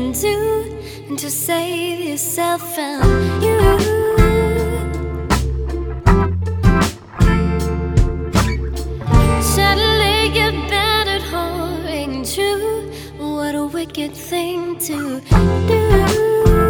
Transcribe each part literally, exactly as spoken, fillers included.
can do to save yourself from you. Suddenly you're battered, whoring true. What a wicked thing to do.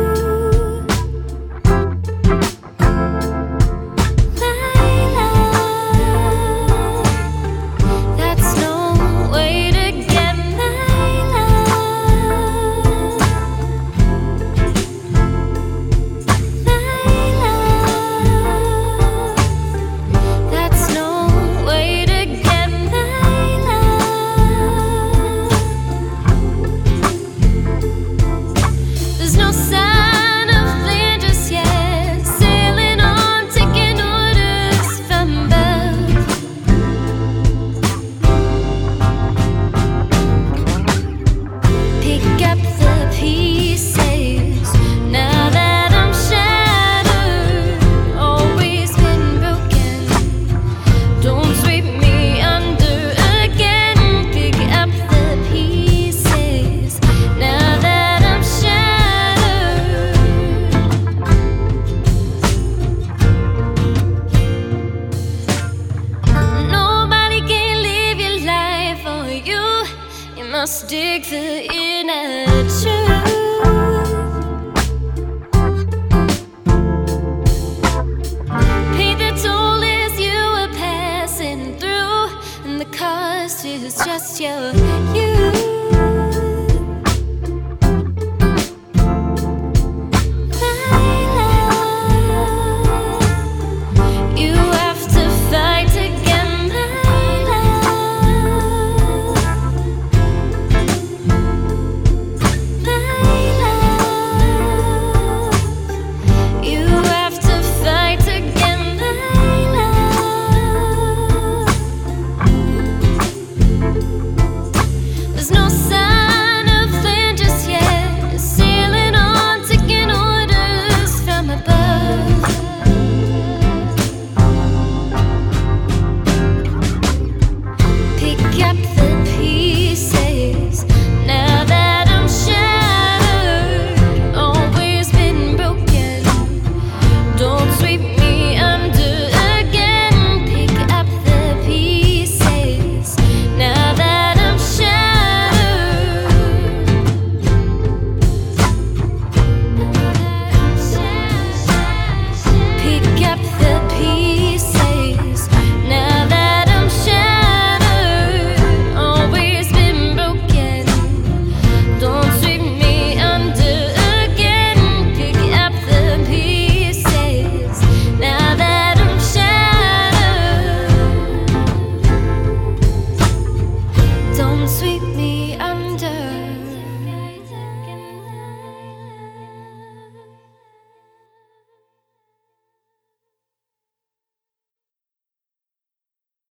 Must dig the inner truth. Pay the toll as you are passing through, and the cost is just your youth.